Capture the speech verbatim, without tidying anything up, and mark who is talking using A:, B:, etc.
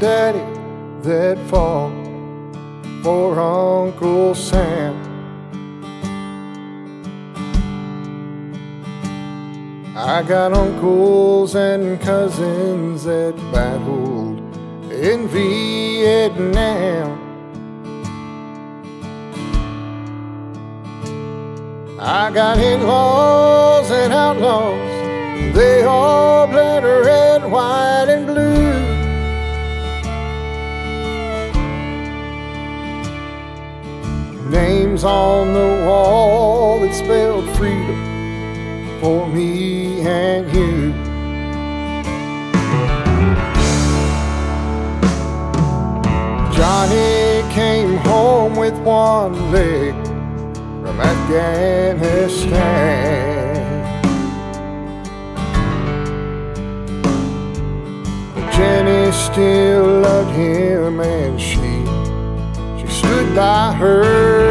A: daddy that fought for Uncle Sam. I got uncles and cousins that battled in Vietnam. I got in-laws and outlaws, they all bled red, white, and blue. Names on the wall that spelled freedom for me and you. Johnny came home with one leg from Afghanistan. But Jenny still loved him, and she, she stood by her